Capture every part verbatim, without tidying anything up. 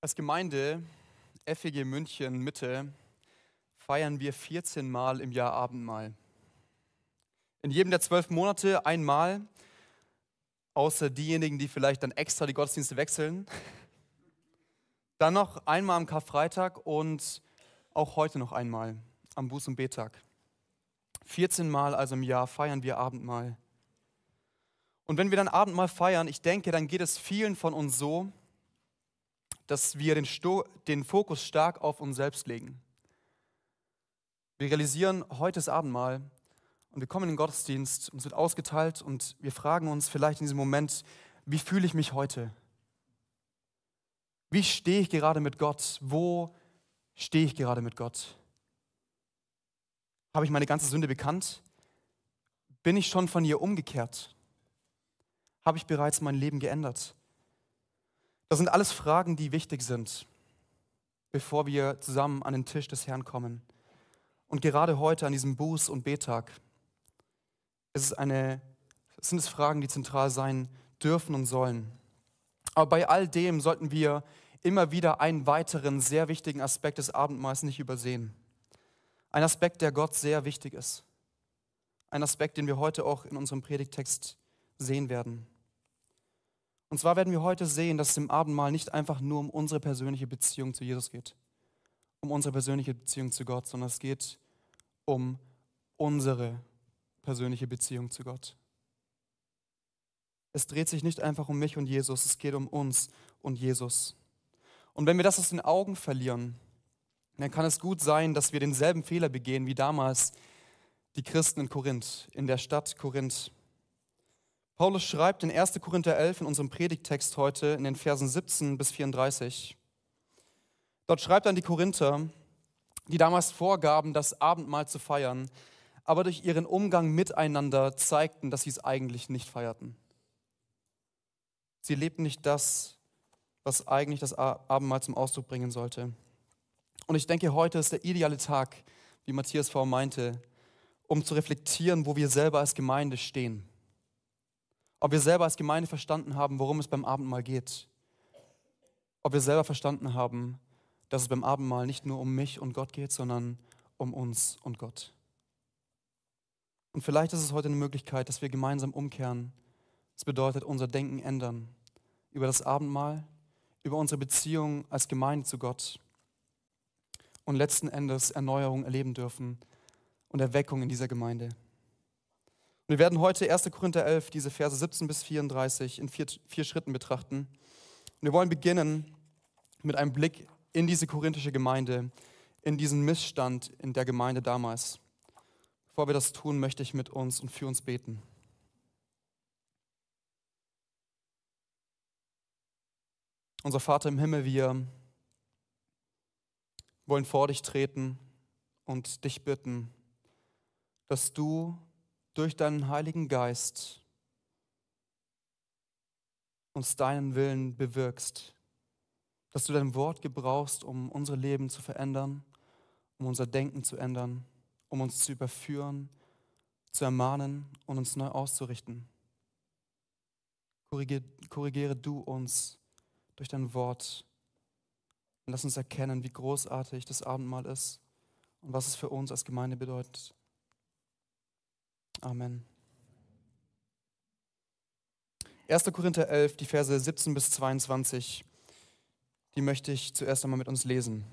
Als Gemeinde F E G München Mitte feiern wir vierzehn Mal im Jahr Abendmahl. In jedem der zwölf Monate einmal, außer diejenigen, die vielleicht dann extra die Gottesdienste wechseln. Dann noch einmal am Karfreitag und auch heute noch einmal am Buß- und Bettag. vierzehn Mal also im Jahr feiern wir Abendmahl. Und wenn wir dann Abendmahl feiern, ich denke, dann geht es vielen von uns so, dass wir den, Sto- den Fokus stark auf uns selbst legen. Wir realisieren, heute ist Abendmahl und wir kommen in den Gottesdienst, uns wird ausgeteilt und wir fragen uns vielleicht in diesem Moment, wie fühle ich mich heute? Wie stehe ich gerade mit Gott? Wo stehe ich gerade mit Gott? Habe ich meine ganze Sünde bekannt? Bin ich schon von ihr umgekehrt? Habe ich bereits mein Leben geändert? Das sind alles Fragen, die wichtig sind, bevor wir zusammen an den Tisch des Herrn kommen. Und gerade heute an diesem Buß- und Bettag ist es eine, sind es Fragen, die zentral sein dürfen und sollen. Aber bei all dem sollten wir immer wieder einen weiteren sehr wichtigen Aspekt des Abendmahls nicht übersehen. Ein Aspekt, der Gott sehr wichtig ist. Ein Aspekt, den wir heute auch in unserem Predigttext sehen werden. Und zwar werden wir heute sehen, dass es im Abendmahl nicht einfach nur um unsere persönliche Beziehung zu Jesus geht, um unsere persönliche Beziehung zu Gott, sondern es geht um unsere persönliche Beziehung zu Gott. Es dreht sich nicht einfach um mich und Jesus, es geht um uns und Jesus. Und wenn wir das aus den Augen verlieren, dann kann es gut sein, dass wir denselben Fehler begehen wie damals die Christen in Korinth, in der Stadt Korinth. Paulus schreibt in erster Korinther elf in unserem Predigttext heute in den Versen siebzehn bis vierunddreißig. Dort schreibt er an die Korinther, die damals vorgaben, das Abendmahl zu feiern, aber durch ihren Umgang miteinander zeigten, dass sie es eigentlich nicht feierten. Sie lebten nicht das, was eigentlich das Abendmahl zum Ausdruck bringen sollte. Und ich denke, heute ist der ideale Tag, wie Matthias vorhin meinte, um zu reflektieren, wo wir selber als Gemeinde stehen. Ob wir selber als Gemeinde verstanden haben, worum es beim Abendmahl geht. Ob wir selber verstanden haben, dass es beim Abendmahl nicht nur um mich und Gott geht, sondern um uns und Gott. Und vielleicht ist es heute eine Möglichkeit, dass wir gemeinsam umkehren. Das bedeutet, unser Denken ändern über das Abendmahl, über unsere Beziehung als Gemeinde zu Gott und letzten Endes Erneuerung erleben dürfen und Erweckung in dieser Gemeinde. Und wir werden heute erster Korinther elf, diese Verse siebzehn bis vierunddreißig in vier, vier Schritten betrachten. Und wir wollen beginnen mit einem Blick in diese korinthische Gemeinde, in diesen Missstand in der Gemeinde damals. Bevor wir das tun, möchte ich mit uns und für uns beten. Unser Vater im Himmel, wir wollen vor dich treten und dich bitten, dass du durch deinen Heiligen Geist uns deinen Willen bewirkst, dass du dein Wort gebrauchst, um unsere Leben zu verändern, um unser Denken zu ändern, um uns zu überführen, zu ermahnen und uns neu auszurichten. Korrigiere, korrigiere du uns durch dein Wort und lass uns erkennen, wie großartig das Abendmahl ist und was es für uns als Gemeinde bedeutet. Amen. erster Korinther elf, die Verse siebzehn bis zweiundzwanzig, die möchte ich zuerst einmal mit uns lesen.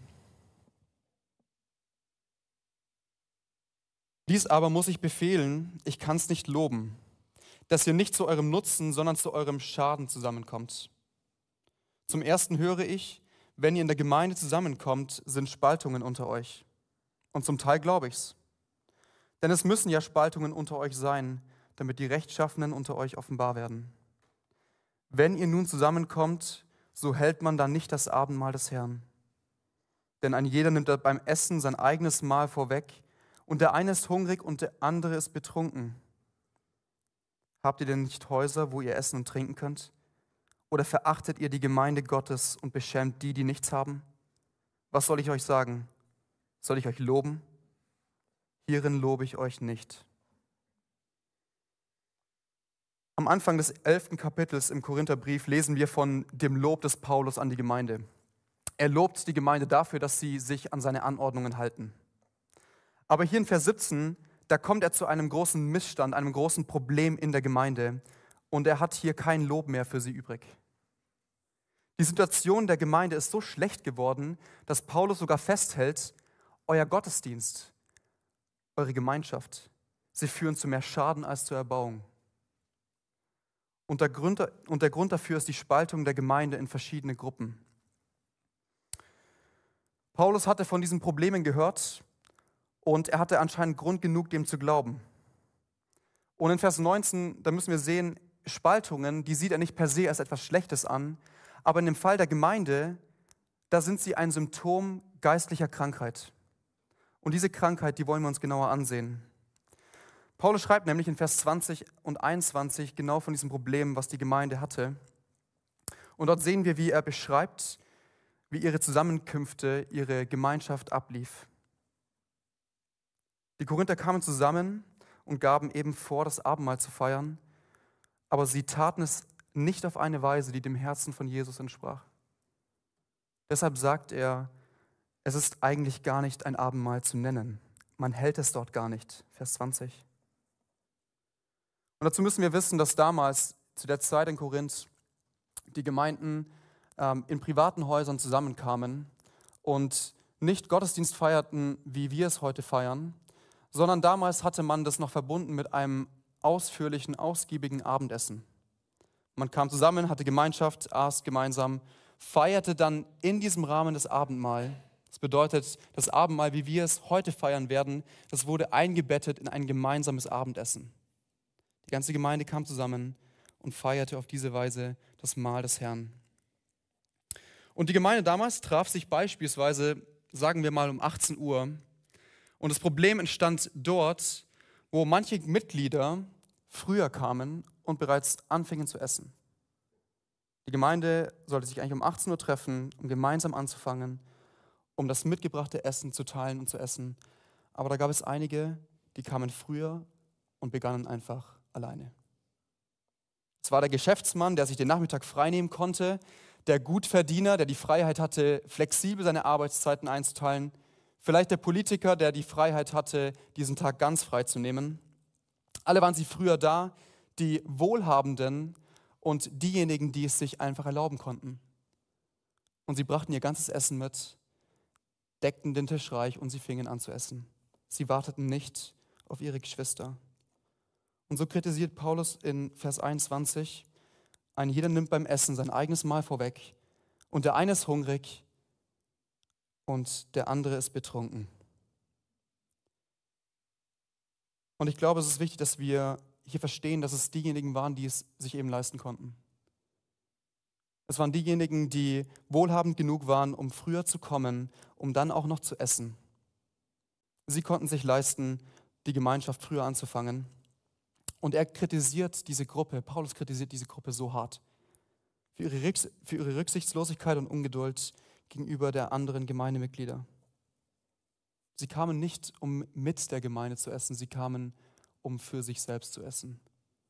Dies aber muss ich befehlen, ich kann es nicht loben, dass ihr nicht zu eurem Nutzen, sondern zu eurem Schaden zusammenkommt. Zum Ersten höre ich, wenn ihr in der Gemeinde zusammenkommt, sind Spaltungen unter euch. Und zum Teil glaube ich's. Denn es müssen ja Spaltungen unter euch sein, damit die Rechtschaffenen unter euch offenbar werden. Wenn ihr nun zusammenkommt, so hält man dann nicht das Abendmahl des Herrn. Denn ein jeder nimmt beim Essen sein eigenes Mahl vorweg, und der eine ist hungrig und der andere ist betrunken. Habt ihr denn nicht Häuser, wo ihr essen und trinken könnt? Oder verachtet ihr die Gemeinde Gottes und beschämt die, die nichts haben? Was soll ich euch sagen? Soll ich euch loben? Hierin lobe ich euch nicht. Am Anfang des elften Kapitels im Korintherbrief lesen wir von dem Lob des Paulus an die Gemeinde. Er lobt die Gemeinde dafür, dass sie sich an seine Anordnungen halten. Aber hier in Vers siebzehn, da kommt er zu einem großen Missstand, einem großen Problem in der Gemeinde. Und er hat hier kein Lob mehr für sie übrig. Die Situation der Gemeinde ist so schlecht geworden, dass Paulus sogar festhält, euer Gottesdienst, eure Gemeinschaft, sie führen zu mehr Schaden als zur Erbauung. Und der Grund, und der Grund dafür ist die Spaltung der Gemeinde in verschiedene Gruppen. Paulus hatte von diesen Problemen gehört und er hatte anscheinend Grund genug, dem zu glauben. Und in Vers neunzehn, da müssen wir sehen, Spaltungen, die sieht er nicht per se als etwas Schlechtes an, aber in dem Fall der Gemeinde, da sind sie ein Symptom geistlicher Krankheit. Und diese Krankheit, die wollen wir uns genauer ansehen. Paulus schreibt nämlich in Vers zwanzig und einundzwanzig genau von diesem Problem, was die Gemeinde hatte. Und dort sehen wir, wie er beschreibt, wie ihre Zusammenkünfte, ihre Gemeinschaft ablief. Die Korinther kamen zusammen und gaben eben vor, das Abendmahl zu feiern, aber sie taten es nicht auf eine Weise, die dem Herzen von Jesus entsprach. Deshalb sagt er, es ist eigentlich gar nicht ein Abendmahl zu nennen. Man hält es dort gar nicht. Vers zwanzig. Und dazu müssen wir wissen, dass damals, zu der Zeit in Korinth, die Gemeinden ähm, in privaten Häusern zusammenkamen und nicht Gottesdienst feierten, wie wir es heute feiern, sondern damals hatte man das noch verbunden mit einem ausführlichen, ausgiebigen Abendessen. Man kam zusammen, hatte Gemeinschaft, aß gemeinsam, feierte dann in diesem Rahmen das Abendmahl. Das bedeutet, das Abendmahl, wie wir es heute feiern werden, das wurde eingebettet in ein gemeinsames Abendessen. Die ganze Gemeinde kam zusammen und feierte auf diese Weise das Mahl des Herrn. Und die Gemeinde damals traf sich beispielsweise, sagen wir mal, um achtzehn Uhr. Und das Problem entstand dort, wo manche Mitglieder früher kamen und bereits anfingen zu essen. Die Gemeinde sollte sich eigentlich um achtzehn Uhr treffen, um gemeinsam anzufangen, um das mitgebrachte Essen zu teilen und zu essen. Aber da gab es einige, die kamen früher und begannen einfach alleine. Es war der Geschäftsmann, der sich den Nachmittag freinehmen konnte, der Gutverdiener, der die Freiheit hatte, flexibel seine Arbeitszeiten einzuteilen, vielleicht der Politiker, der die Freiheit hatte, diesen Tag ganz frei zu nehmen. Alle waren sie früher da, die Wohlhabenden und diejenigen, die es sich einfach erlauben konnten. Und sie brachten ihr ganzes Essen mit, deckten den Tisch reich und sie fingen an zu essen. Sie warteten nicht auf ihre Geschwister. Und so kritisiert Paulus in Vers einundzwanzig, ein jeder nimmt beim Essen sein eigenes Mahl vorweg und der eine ist hungrig und der andere ist betrunken. Und ich glaube, es ist wichtig, dass wir hier verstehen, dass es diejenigen waren, die es sich eben leisten konnten. Es waren diejenigen, die wohlhabend genug waren, um früher zu kommen, um dann auch noch zu essen. Sie konnten sich leisten, die Gemeinschaft früher anzufangen. Und er kritisiert diese Gruppe, Paulus kritisiert diese Gruppe so hart für ihre, Rücks- für ihre Rücksichtslosigkeit und Ungeduld gegenüber der anderen Gemeindemitglieder. Sie kamen nicht, um mit der Gemeinde zu essen, sie kamen, um für sich selbst zu essen.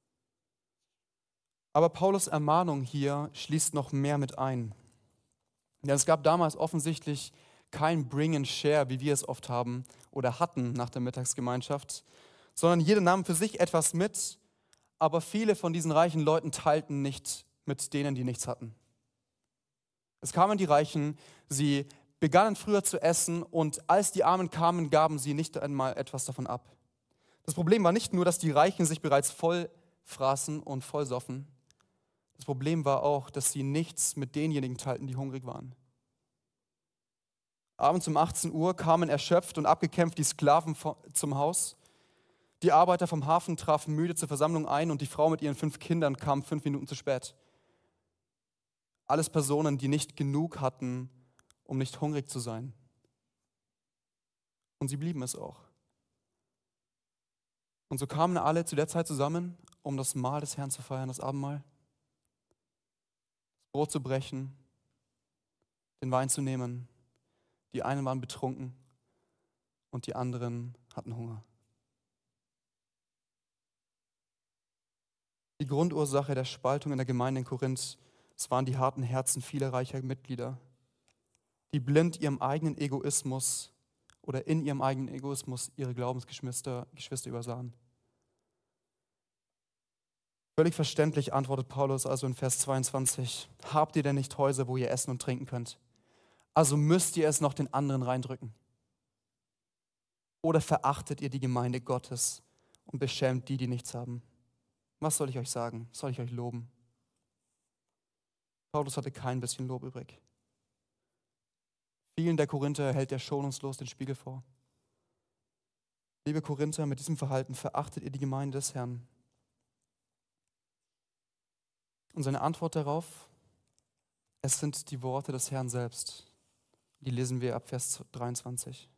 Aber Paulus' Ermahnung hier schließt noch mehr mit ein. Denn es gab damals offensichtlich kein Bring and Share, wie wir es oft haben oder hatten nach der Mittagsgemeinschaft, sondern jeder nahm für sich etwas mit, aber viele von diesen reichen Leuten teilten nicht mit denen, die nichts hatten. Es kamen die Reichen, sie begannen früher zu essen und als die Armen kamen, gaben sie nicht einmal etwas davon ab. Das Problem war nicht nur, dass die Reichen sich bereits voll fraßen und vollsoffen. Das Problem war auch, dass sie nichts mit denjenigen teilten, die hungrig waren. Abends um achtzehn Uhr kamen erschöpft und abgekämpft die Sklaven zum Haus. Die Arbeiter vom Hafen trafen müde zur Versammlung ein und die Frau mit ihren fünf Kindern kam fünf Minuten zu spät. Alles Personen, die nicht genug hatten, um nicht hungrig zu sein. Und sie blieben es auch. Und so kamen alle zu der Zeit zusammen, um das Mahl des Herrn zu feiern, das Abendmahl. Das Brot zu brechen, den Wein zu nehmen. Die einen waren betrunken und die anderen hatten Hunger. Die Grundursache der Spaltung in der Gemeinde in Korinth, es waren die harten Herzen vieler reicher Mitglieder. die blind ihrem eigenen Egoismus oder in ihrem eigenen Egoismus ihre Glaubensgeschwister Geschwister übersahen. Völlig verständlich antwortet Paulus also in Vers zweiundzwanzig, habt ihr denn nicht Häuser, wo ihr essen und trinken könnt? Also müsst ihr es noch den anderen reindrücken. Oder verachtet ihr die Gemeinde Gottes und beschämt die, die nichts haben? Was soll ich euch sagen? Soll ich euch loben? Paulus hatte kein bisschen Lob übrig. Vielen der Korinther hält er schonungslos den Spiegel vor. Liebe Korinther, mit diesem Verhalten verachtet ihr die Gemeinde des Herrn. Und seine Antwort darauf, es sind die Worte des Herrn selbst. Die lesen wir ab Vers dreiundzwanzig.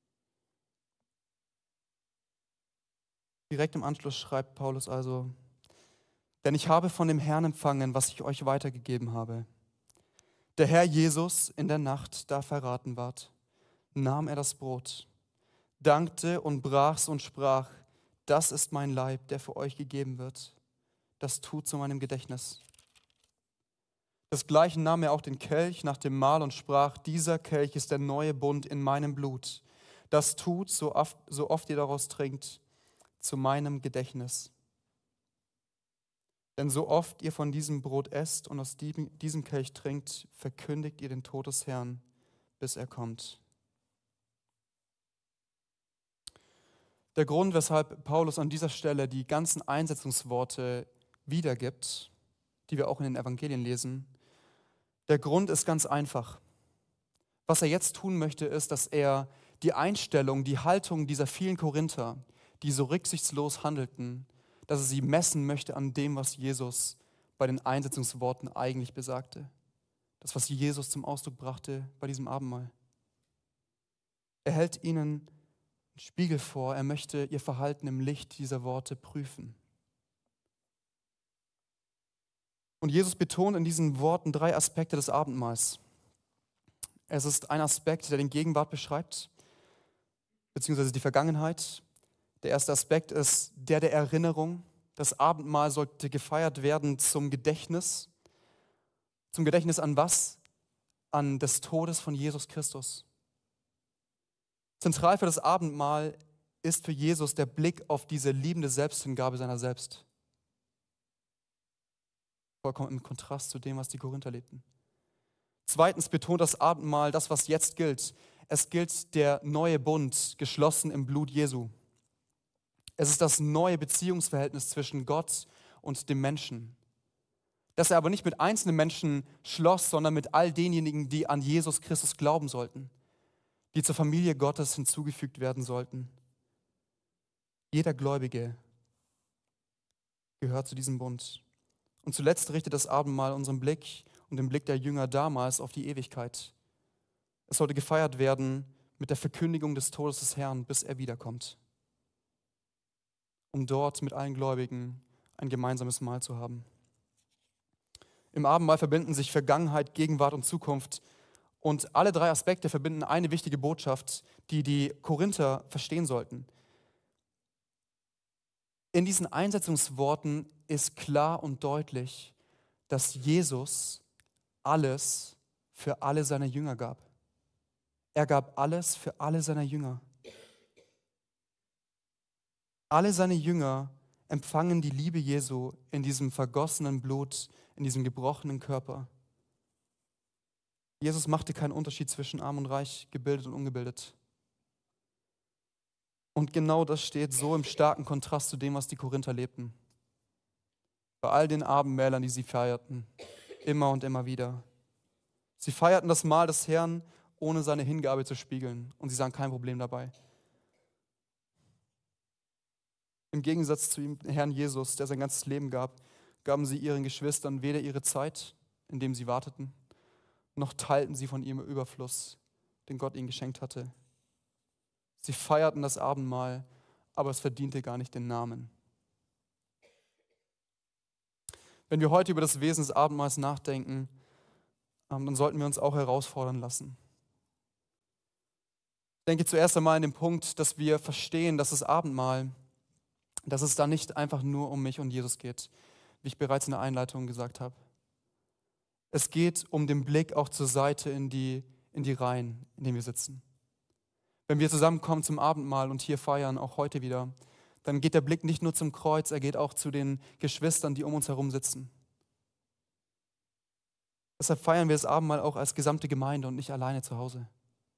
Direkt im Anschluss schreibt Paulus also, denn ich habe von dem Herrn empfangen, was ich euch weitergegeben habe. Der Herr Jesus in der Nacht, da verraten ward, nahm er das Brot, dankte und brach's und sprach, das ist mein Leib, der für euch gegeben wird. Das tut zu meinem Gedächtnis. Desgleichen nahm er auch den Kelch nach dem Mahl und sprach, dieser Kelch ist der neue Bund in meinem Blut. Das tut, so oft, so oft ihr daraus trinkt, zu meinem Gedächtnis. Denn so oft ihr von diesem Brot esst und aus diesem Kelch trinkt, verkündigt ihr den Tod des Herrn, bis er kommt. Der Grund, weshalb Paulus an dieser Stelle die ganzen Einsetzungsworte wiedergibt, die wir auch in den Evangelien lesen, der Grund ist ganz einfach. Was er jetzt tun möchte, ist, dass er die Einstellung, die Haltung dieser vielen Korinther, die so rücksichtslos handelten, dass er sie messen möchte an dem, was Jesus bei den Einsetzungsworten eigentlich besagte. Das, was Jesus zum Ausdruck brachte bei diesem Abendmahl. Er hält ihnen einen Spiegel vor, er möchte ihr Verhalten im Licht dieser Worte prüfen. Und Jesus betont in diesen Worten drei Aspekte des Abendmahls. Es ist ein Aspekt, der den Gegenwart beschreibt, beziehungsweise die Vergangenheit. Der erste Aspekt ist der der Erinnerung. Das Abendmahl sollte gefeiert werden zum Gedächtnis. Zum Gedächtnis an was? An des Todes von Jesus Christus. Zentral für das Abendmahl ist für Jesus der Blick auf diese liebende Selbsthingabe seiner selbst. Vollkommen im Kontrast zu dem, was die Korinther lebten. Zweitens betont das Abendmahl das, was jetzt gilt. Es gilt der neue Bund, geschlossen im Blut Jesu. Es ist das neue Beziehungsverhältnis zwischen Gott und dem Menschen. Das er aber nicht mit einzelnen Menschen schloss, sondern mit all denjenigen, die an Jesus Christus glauben sollten, die zur Familie Gottes hinzugefügt werden sollten. Jeder Gläubige gehört zu diesem Bund. Und zuletzt richtet das Abendmahl unseren Blick und den Blick der Jünger damals auf die Ewigkeit. Es sollte gefeiert werden mit der Verkündigung des Todes des Herrn, bis er wiederkommt, um dort mit allen Gläubigen ein gemeinsames Mahl zu haben. Im Abendmahl verbinden sich Vergangenheit, Gegenwart und Zukunft. Und alle drei Aspekte verbinden eine wichtige Botschaft, die die Korinther verstehen sollten. In diesen Einsetzungsworten ist klar und deutlich, dass Jesus alles für alle seine Jünger gab. Er gab alles für alle seine Jünger. Alle seine Jünger empfangen die Liebe Jesu in diesem vergossenen Blut, in diesem gebrochenen Körper. Jesus machte keinen Unterschied zwischen arm und reich, gebildet und ungebildet. Und genau das steht so im starken Kontrast zu dem, was die Korinther lebten. Bei all den Abendmählern, die sie feierten, immer und immer wieder. Sie feierten das Mahl des Herrn, ohne seine Hingabe zu spiegeln. Und sie sahen kein Problem dabei. Im Gegensatz zu dem Herrn Jesus, der sein ganzes Leben gab, gaben sie ihren Geschwistern weder ihre Zeit, indem sie warteten, noch teilten sie von ihrem Überfluss, den Gott ihnen geschenkt hatte. Sie feierten das Abendmahl, aber es verdiente gar nicht den Namen. Wenn wir heute über das Wesen des Abendmahls nachdenken, dann sollten wir uns auch herausfordern lassen. Ich denke zuerst einmal an den Punkt, dass wir verstehen, dass das Abendmahl, dass es da nicht einfach nur um mich und Jesus geht, wie ich bereits in der Einleitung gesagt habe. Es geht um den Blick auch zur Seite in die in die Reihen, in denen wir sitzen. Wenn wir zusammenkommen zum Abendmahl und hier feiern, auch heute wieder, dann geht der Blick nicht nur zum Kreuz, er geht auch zu den Geschwistern, die um uns herum sitzen. Deshalb feiern wir das Abendmahl auch als gesamte Gemeinde und nicht alleine zu Hause.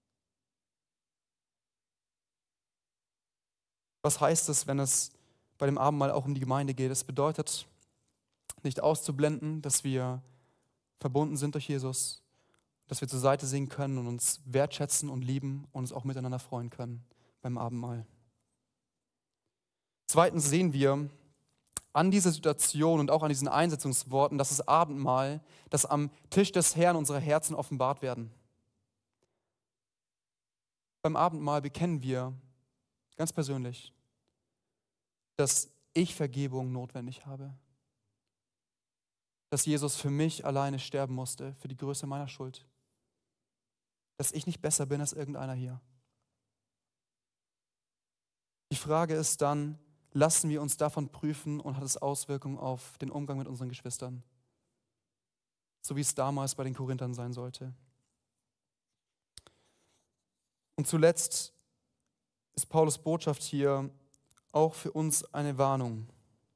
Was heißt es, wenn es bei dem Abendmahl auch um die Gemeinde geht? Es bedeutet, nicht auszublenden, dass wir verbunden sind durch Jesus, dass wir zur Seite sehen können und uns wertschätzen und lieben und uns auch miteinander freuen können beim Abendmahl. Zweitens sehen wir an dieser Situation und auch an diesen Einsetzungsworten, dass das Abendmahl, das am Tisch des Herrn unsere Herzen offenbart werden. Beim Abendmahl bekennen wir ganz persönlich, dass ich Vergebung notwendig habe. Dass Jesus für mich alleine sterben musste, für die Größe meiner Schuld. Dass ich nicht besser bin als irgendeiner hier. Die Frage ist dann, lassen wir uns davon prüfen und hat es Auswirkungen auf den Umgang mit unseren Geschwistern? So wie es damals bei den Korinthern sein sollte. Und zuletzt ist Paulus Botschaft hier auch für uns eine Warnung.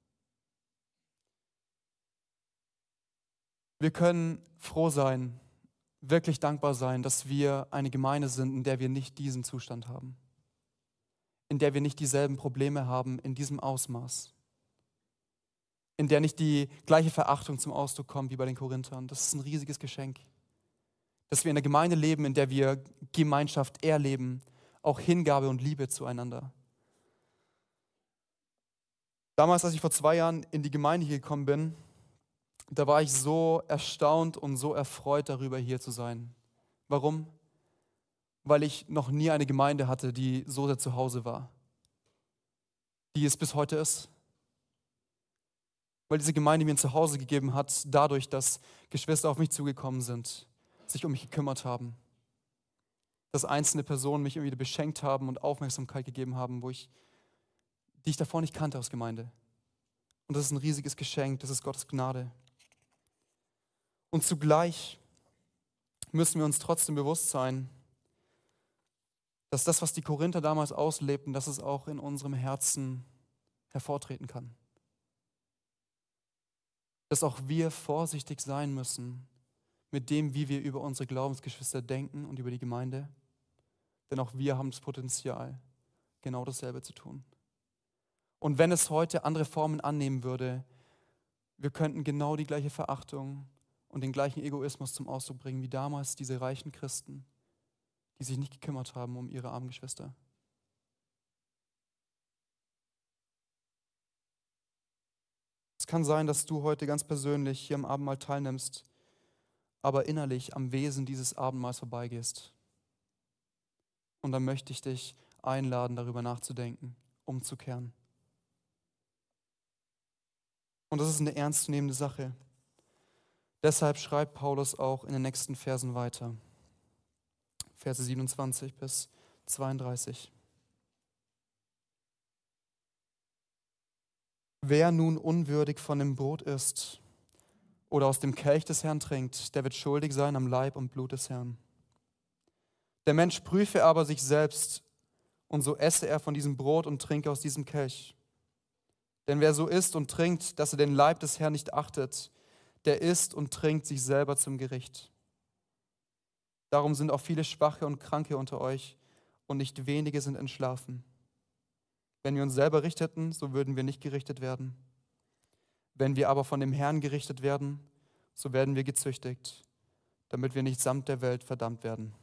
Wir können froh sein, wirklich dankbar sein, dass wir eine Gemeinde sind, in der wir nicht diesen Zustand haben. In der wir nicht dieselben Probleme haben in diesem Ausmaß. In der nicht die gleiche Verachtung zum Ausdruck kommt wie bei den Korinthern. Das ist ein riesiges Geschenk. Dass wir in einer Gemeinde leben, in der wir Gemeinschaft erleben, auch Hingabe und Liebe zueinander. Damals, als ich vor zwei Jahren in die Gemeinde hier gekommen bin, da war ich so erstaunt und so erfreut darüber, hier zu sein. Warum? Weil ich noch nie eine Gemeinde hatte, die so sehr zu Hause war. Die es bis heute ist. Weil diese Gemeinde mir ein Zuhause gegeben hat, dadurch, dass Geschwister auf mich zugekommen sind, sich um mich gekümmert haben. Dass einzelne Personen mich irgendwie beschenkt haben und Aufmerksamkeit gegeben haben, wo ich, die ich davor nicht kannte aus Gemeinde. Und das ist ein riesiges Geschenk, das ist Gottes Gnade. Und zugleich müssen wir uns trotzdem bewusst sein, dass das, was die Korinther damals auslebten, dass es auch in unserem Herzen hervortreten kann. Dass auch wir vorsichtig sein müssen mit dem, wie wir über unsere Glaubensgeschwister denken und über die Gemeinde. Denn auch wir haben das Potenzial, genau dasselbe zu tun. Und wenn es heute andere Formen annehmen würde, wir könnten genau die gleiche Verachtung und den gleichen Egoismus zum Ausdruck bringen wie damals diese reichen Christen, die sich nicht gekümmert haben um ihre armen Geschwister. Es kann sein, dass du heute ganz persönlich hier am Abendmahl teilnimmst, aber innerlich am Wesen dieses Abendmahls vorbeigehst. Und dann möchte ich dich einladen, darüber nachzudenken, umzukehren. Und das ist eine ernstzunehmende Sache. Deshalb schreibt Paulus auch in den nächsten Versen weiter. Verse siebenundzwanzig bis zweiunddreißig. Wer nun unwürdig von dem Brot isst oder aus dem Kelch des Herrn trinkt, der wird schuldig sein am Leib und Blut des Herrn. Der Mensch prüfe aber sich selbst, und so esse er von diesem Brot und trinke aus diesem Kelch. Denn wer so isst und trinkt, dass er den Leib des Herrn nicht achtet, der isst und trinkt sich selber zum Gericht. Darum sind auch viele Schwache und Kranke unter euch, und nicht wenige sind entschlafen. Wenn wir uns selber richteten, so würden wir nicht gerichtet werden. Wenn wir aber von dem Herrn gerichtet werden, so werden wir gezüchtigt, damit wir nicht samt der Welt verdammt werden.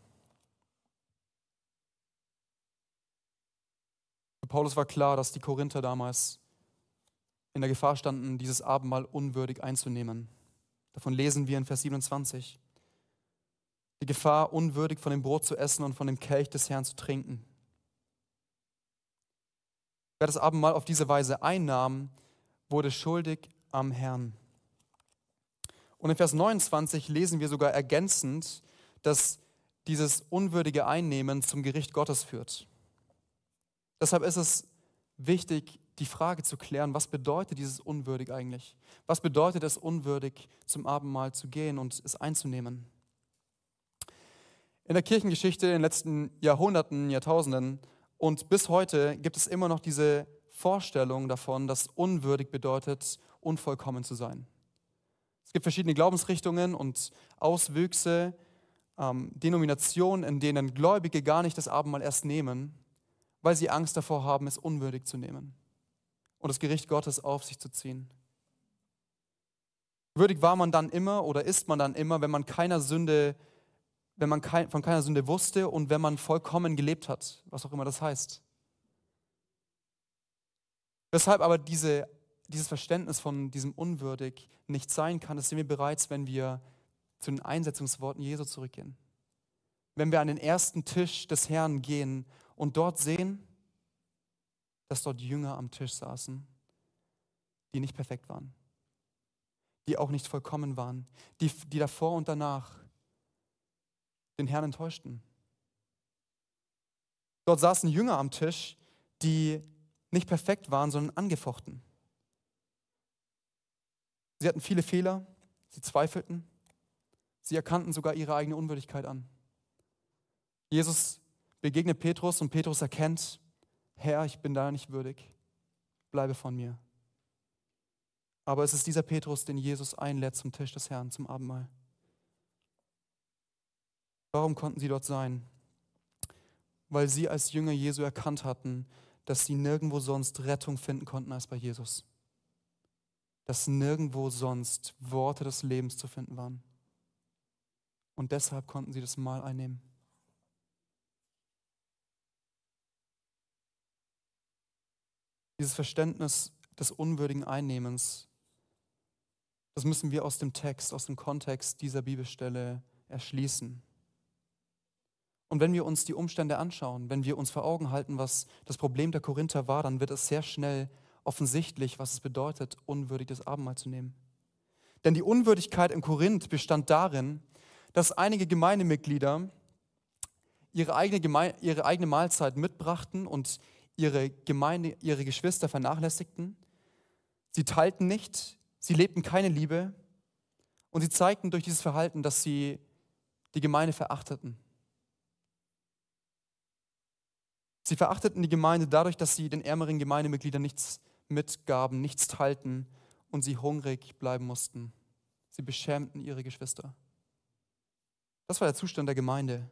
Für Paulus war klar, dass die Korinther damals in der Gefahr standen, dieses Abendmahl unwürdig einzunehmen. Davon lesen wir in Vers siebenundzwanzig. Die Gefahr, unwürdig von dem Brot zu essen und von dem Kelch des Herrn zu trinken. Wer das Abendmahl auf diese Weise einnahm, wurde schuldig am Herrn. Und in Vers neunundzwanzig lesen wir sogar ergänzend, dass dieses unwürdige Einnehmen zum Gericht Gottes führt. Deshalb ist es wichtig, die Frage zu klären, was bedeutet dieses unwürdig eigentlich? Was bedeutet es unwürdig, zum Abendmahl zu gehen und es einzunehmen? In der Kirchengeschichte in den letzten Jahrhunderten, Jahrtausenden und bis heute gibt es immer noch diese Vorstellung davon, dass unwürdig bedeutet, unvollkommen zu sein. Es gibt verschiedene Glaubensrichtungen und Auswüchse, ähm, Denominationen, in denen Gläubige gar nicht das Abendmahl erst nehmen, weil sie Angst davor haben, es unwürdig zu nehmen und das Gericht Gottes auf sich zu ziehen. Würdig war man dann immer oder ist man dann immer, wenn man keiner Sünde, wenn man kein, von keiner Sünde wusste und wenn man vollkommen gelebt hat, was auch immer das heißt. Weshalb aber diese, dieses Verständnis von diesem unwürdig nicht sein kann, das sehen wir bereits, wenn wir zu den Einsetzungsworten Jesu zurückgehen. Wenn wir an den ersten Tisch des Herrn gehen und dort sehen, dass dort Jünger am Tisch saßen, die nicht perfekt waren, die auch nicht vollkommen waren, die, die davor und danach den Herrn enttäuschten. Dort saßen Jünger am Tisch, die nicht perfekt waren, sondern angefochten. Sie hatten viele Fehler, sie zweifelten, sie erkannten sogar ihre eigene Unwürdigkeit an. Jesus begegnet Petrus und Petrus erkennt, Herr, ich bin da nicht würdig, bleibe von mir. Aber es ist dieser Petrus, den Jesus einlädt zum Tisch des Herrn, zum Abendmahl. Warum konnten sie dort sein? Weil sie als Jünger Jesu erkannt hatten, dass sie nirgendwo sonst Rettung finden konnten als bei Jesus. Dass nirgendwo sonst Worte des Lebens zu finden waren. Und deshalb konnten sie das Mahl einnehmen. Dieses Verständnis des unwürdigen Einnehmens, das müssen wir aus dem Text, aus dem Kontext dieser Bibelstelle erschließen. Und wenn wir uns die Umstände anschauen, wenn wir uns vor Augen halten, was das Problem der Korinther war, dann wird es sehr schnell offensichtlich, was es bedeutet, unwürdig das Abendmahl zu nehmen. Denn die Unwürdigkeit in Korinth bestand darin, dass einige Gemeindemitglieder ihre eigene, Geme- ihre eigene Mahlzeit mitbrachten und ihre Gemeinde, ihre Geschwister vernachlässigten. Sie teilten nicht, sie lebten keine Liebe und sie zeigten durch dieses Verhalten, dass sie die Gemeinde verachteten. Sie verachteten die Gemeinde dadurch, dass sie den ärmeren Gemeindemitgliedern nichts mitgaben, nichts teilten und sie hungrig bleiben mussten. Sie beschämten ihre Geschwister. Das war der Zustand der Gemeinde.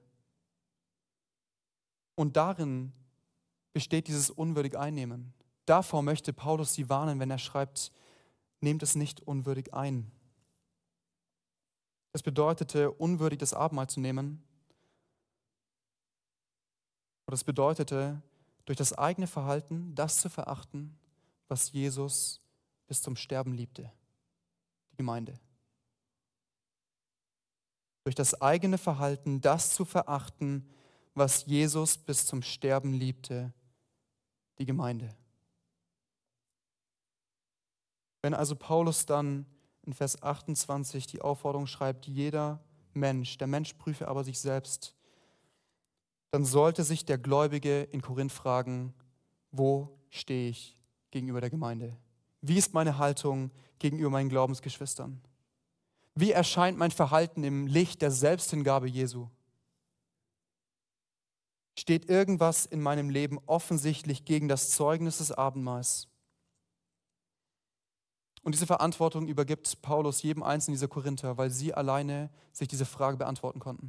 Und darin besteht dieses unwürdig Einnehmen. Davor möchte Paulus sie warnen, wenn er schreibt, nehmt es nicht unwürdig ein. Es bedeutete, unwürdig das Abendmahl zu nehmen. Und es bedeutete, durch das eigene Verhalten das zu verachten, was Jesus bis zum Sterben liebte, die Gemeinde. Durch das eigene Verhalten das zu verachten, was Jesus bis zum Sterben liebte, die Gemeinde. Wenn also Paulus dann in Vers achtundzwanzig die Aufforderung schreibt, jeder Mensch, der Mensch prüfe aber sich selbst, dann sollte sich der Gläubige in Korinth fragen, wo stehe ich gegenüber der Gemeinde? Wie ist meine Haltung gegenüber meinen Glaubensgeschwistern? Wie erscheint mein Verhalten im Licht der Selbsthingabe Jesu? Steht irgendwas in meinem Leben offensichtlich gegen das Zeugnis des Abendmahls? Und diese Verantwortung übergibt Paulus jedem einzelnen dieser Korinther, weil sie alleine sich diese Frage beantworten konnten.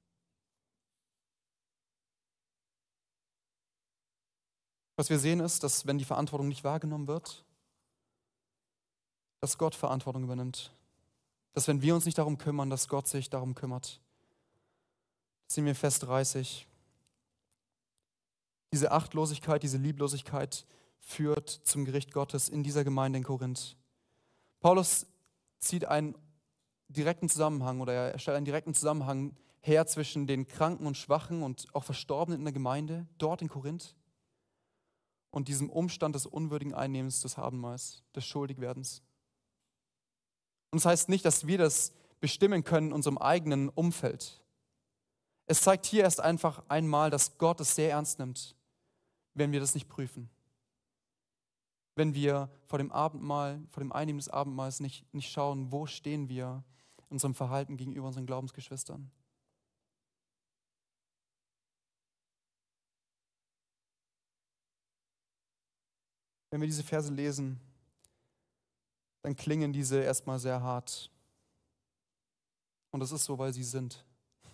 Was wir sehen ist, dass wenn die Verantwortung nicht wahrgenommen wird, dass Gott Verantwortung übernimmt. Dass wenn wir uns nicht darum kümmern, dass Gott sich darum kümmert. Das sehen wir in Vers dreißig. Diese Achtlosigkeit, diese Lieblosigkeit führt zum Gericht Gottes in dieser Gemeinde in Korinth. Paulus zieht einen direkten Zusammenhang oder er stellt einen direkten Zusammenhang her zwischen den Kranken und Schwachen und auch Verstorbenen in der Gemeinde, dort in Korinth, und diesem Umstand des unwürdigen Einnehmens des Abendmahls, des Schuldigwerdens. Und das heißt nicht, dass wir das bestimmen können in unserem eigenen Umfeld. Es zeigt hier erst einfach einmal, dass Gott es sehr ernst nimmt, wenn wir das nicht prüfen. Wenn wir vor dem Abendmahl, vor dem Einnehmen des Abendmahls nicht, nicht schauen, wo stehen wir in unserem Verhalten gegenüber unseren Glaubensgeschwistern. wenn wir diese Verse lesen, dann klingen diese erstmal sehr hart. Und das ist so, weil sie sind.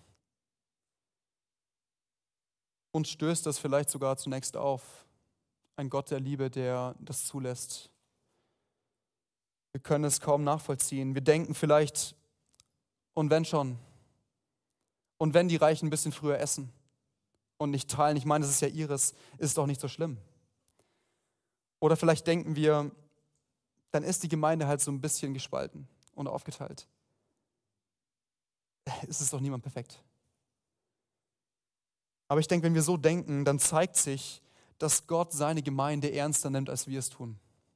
Uns stößt das vielleicht sogar zunächst auf. Ein Gott der Liebe, der das zulässt. Wir können es kaum nachvollziehen. Wir denken vielleicht, und wenn schon, und wenn die Reichen ein bisschen früher essen und nicht teilen, ich meine, das ist ja ihres, ist doch nicht so schlimm. Oder vielleicht denken wir, dann ist die Gemeinde halt so ein bisschen gespalten und aufgeteilt. Es ist doch niemand perfekt. Aber ich denke, wenn wir so denken, dann zeigt sich, dass Gott seine Gemeinde ernster nimmt, als wir es tun.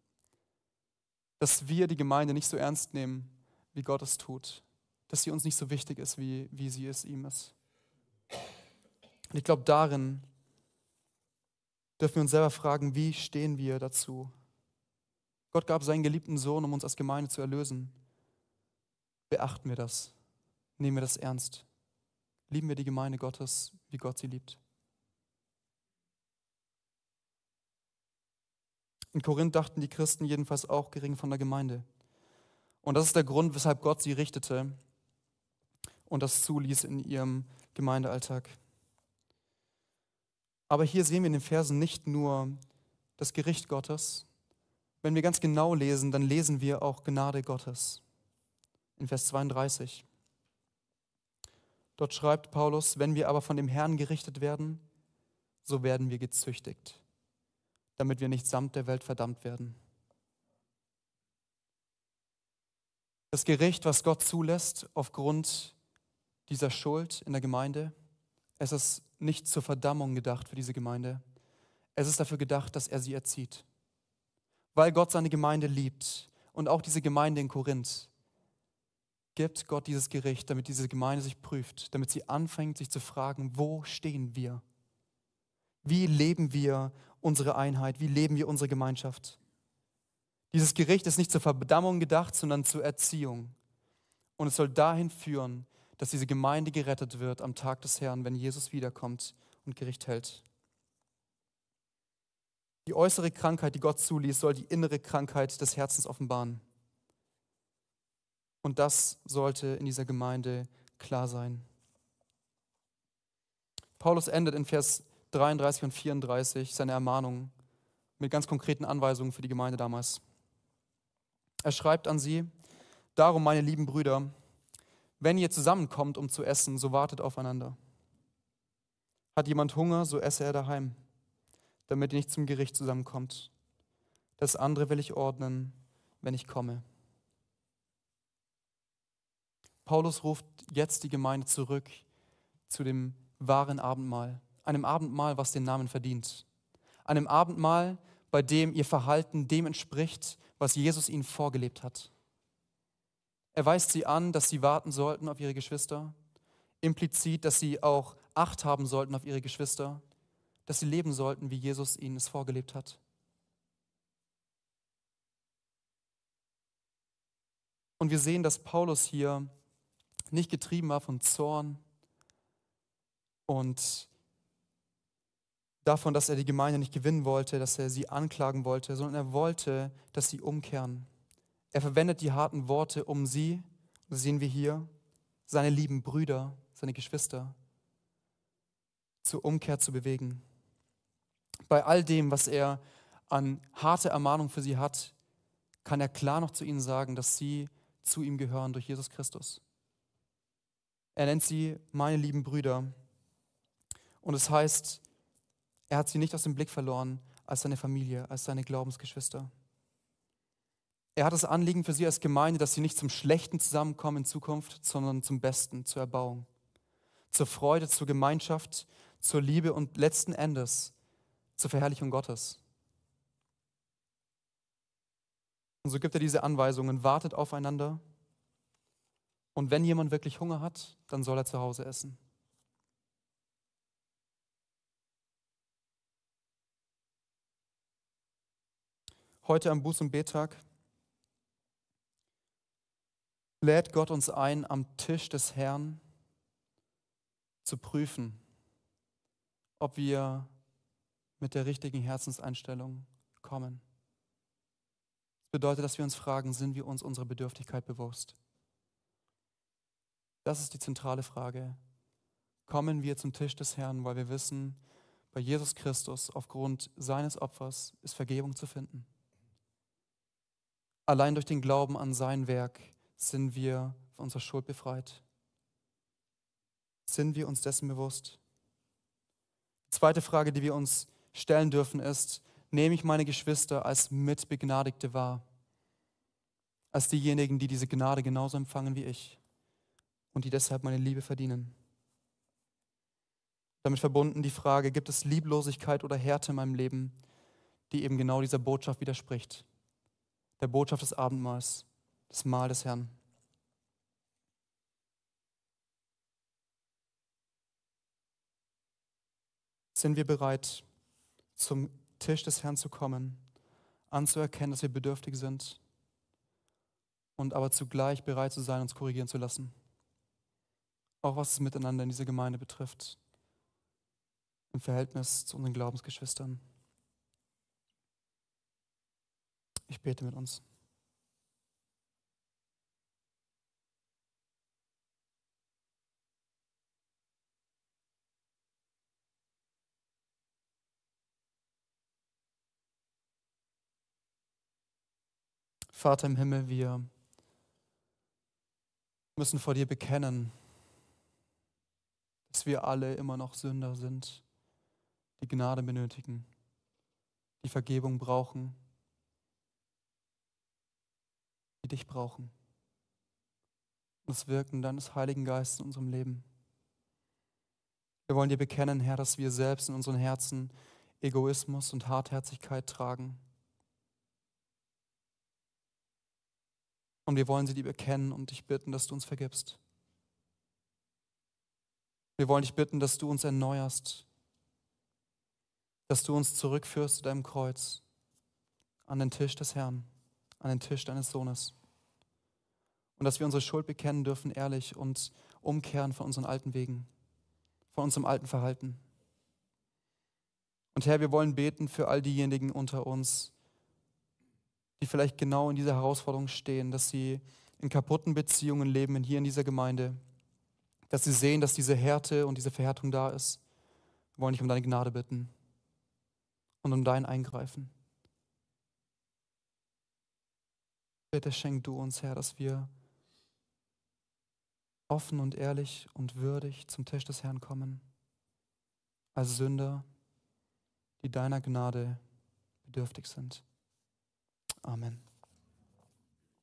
Dass wir die Gemeinde nicht so ernst nehmen, wie Gott es tut. Dass sie uns nicht so wichtig ist, wie, wie sie es ihm ist. Und ich glaube, darin dürfen wir uns selber fragen, wie stehen wir dazu? Gott gab seinen geliebten Sohn, um uns als Gemeinde zu erlösen. Beachten wir das? Nehmen wir das ernst? Lieben wir die Gemeinde Gottes, wie Gott sie liebt? In Korinth dachten die Christen jedenfalls auch gering von der Gemeinde. Und das ist der Grund, weshalb Gott sie richtete und das zuließ in ihrem Gemeindealltag. Aber hier sehen wir in den Versen nicht nur das Gericht Gottes. Wenn wir ganz genau lesen, dann lesen wir auch Gnade Gottes. In Vers zweiunddreißig. Dort schreibt Paulus, wenn wir aber von dem Herrn gerichtet werden, so werden wir gezüchtigt, damit wir nicht samt der Welt verdammt werden. Das Gericht, was Gott zulässt aufgrund dieser Schuld in der Gemeinde, es ist nicht zur Verdammung gedacht für diese Gemeinde. Es ist dafür gedacht, dass er sie erzieht. Weil Gott seine Gemeinde liebt und auch diese Gemeinde in Korinth, gibt Gott dieses Gericht, damit diese Gemeinde sich prüft, damit sie anfängt, sich zu fragen, wo stehen wir? Wie leben wir unsere Einheit? Wie leben wir unsere Gemeinschaft? Dieses Gericht ist nicht zur Verdammung gedacht, sondern zur Erziehung. Und es soll dahin führen, dass diese Gemeinde gerettet wird am Tag des Herrn, wenn Jesus wiederkommt und Gericht hält. Die äußere Krankheit, die Gott zuließ, soll die innere Krankheit des Herzens offenbaren. Und das sollte in dieser Gemeinde klar sein. Paulus endet in Vers dreiunddreißig und vierunddreißig seine Ermahnung mit ganz konkreten Anweisungen für die Gemeinde damals. Er schreibt an sie, darum, meine lieben Brüder, wenn ihr zusammenkommt, um zu essen, so wartet aufeinander. Hat jemand Hunger, so esse er daheim, damit ihr nicht zum Gericht zusammenkommt. Das andere will ich ordnen, wenn ich komme. Paulus ruft jetzt die Gemeinde zurück zu dem wahren Abendmahl. Einem Abendmahl, was den Namen verdient. Einem Abendmahl, bei dem ihr Verhalten dem entspricht, was Jesus ihnen vorgelebt hat. Er weist sie an, dass sie warten sollten auf ihre Geschwister. Implizit, dass sie auch Acht haben sollten auf ihre Geschwister. Dass sie leben sollten, wie Jesus ihnen es vorgelebt hat. Und wir sehen, dass Paulus hier nicht getrieben war von Zorn und davon, dass er die Gemeinde nicht gewinnen wollte, dass er sie anklagen wollte, sondern er wollte, dass sie umkehren. Er verwendet die harten Worte, um sie, das sehen wir hier, seine lieben Brüder, seine Geschwister, zur Umkehr zu bewegen. Bei all dem, was er an harte Ermahnung für sie hat, kann er klar noch zu ihnen sagen, dass sie zu ihm gehören durch Jesus Christus. Er nennt sie meine lieben Brüder. Und es heißt, er hat sie nicht aus dem Blick verloren als seine Familie, als seine Glaubensgeschwister. Er hat das Anliegen für sie als Gemeinde, dass sie nicht zum Schlechten zusammenkommen in Zukunft, sondern zum Besten, zur Erbauung, zur Freude, zur Gemeinschaft, zur Liebe und letzten Endes zur Verherrlichung Gottes. Und so gibt er diese Anweisungen, wartet aufeinander. Und wenn jemand wirklich Hunger hat, dann soll er zu Hause essen. Heute am Buß- und Bettag lädt Gott uns ein, am Tisch des Herrn zu prüfen, ob wir mit der richtigen Herzenseinstellung kommen. bedeutet, dass wir uns fragen, sind wir uns unserer Bedürftigkeit bewusst? Das ist die zentrale Frage. Kommen wir zum Tisch des Herrn, weil wir wissen, bei Jesus Christus aufgrund seines Opfers ist Vergebung zu finden. Allein durch den Glauben an sein Werk sind wir von unserer Schuld befreit. Sind wir uns dessen bewusst? Die zweite Frage, die wir uns stellen dürfen, ist, nehme ich meine Geschwister als Mitbegnadigte wahr? Als diejenigen, die diese Gnade genauso empfangen wie ich und die deshalb meine Liebe verdienen? Damit verbunden die Frage, gibt es Lieblosigkeit oder Härte in meinem Leben, die eben genau dieser Botschaft widerspricht? Der Botschaft des Abendmahls, das Mahl des Herrn. Sind wir bereit, zum Tisch des Herrn zu kommen, anzuerkennen, dass wir bedürftig sind und aber zugleich bereit zu sein, uns korrigieren zu lassen? Auch was das Miteinander in dieser Gemeinde betrifft, im Verhältnis zu unseren Glaubensgeschwistern. Ich bete mit uns. Vater im Himmel, wir müssen vor dir bekennen, dass wir alle immer noch Sünder sind, die Gnade benötigen, die Vergebung brauchen, die dich brauchen. Das Wirken deines Heiligen Geistes in unserem Leben. Wir wollen dir bekennen, Herr, dass wir selbst in unseren Herzen Egoismus und Hartherzigkeit tragen. Und wir wollen sie dir bekennen und dich bitten, dass du uns vergibst. Wir wollen dich bitten, dass du uns erneuerst, dass du uns zurückführst zu deinem Kreuz, an den Tisch des Herrn, an den Tisch deines Sohnes. Und dass wir unsere Schuld bekennen dürfen, ehrlich, und umkehren von unseren alten Wegen, von unserem alten Verhalten. Und Herr, wir wollen beten für all diejenigen unter uns, die vielleicht genau in dieser Herausforderung stehen, dass sie in kaputten Beziehungen leben, hier in dieser Gemeinde, dass sie sehen, dass diese Härte und diese Verhärtung da ist. Wir wollen dich um deine Gnade bitten und um dein Eingreifen. Bitte schenk du uns, Herr, dass wir offen und ehrlich und würdig zum Tisch des Herrn kommen, als Sünder, die deiner Gnade bedürftig sind. Amen.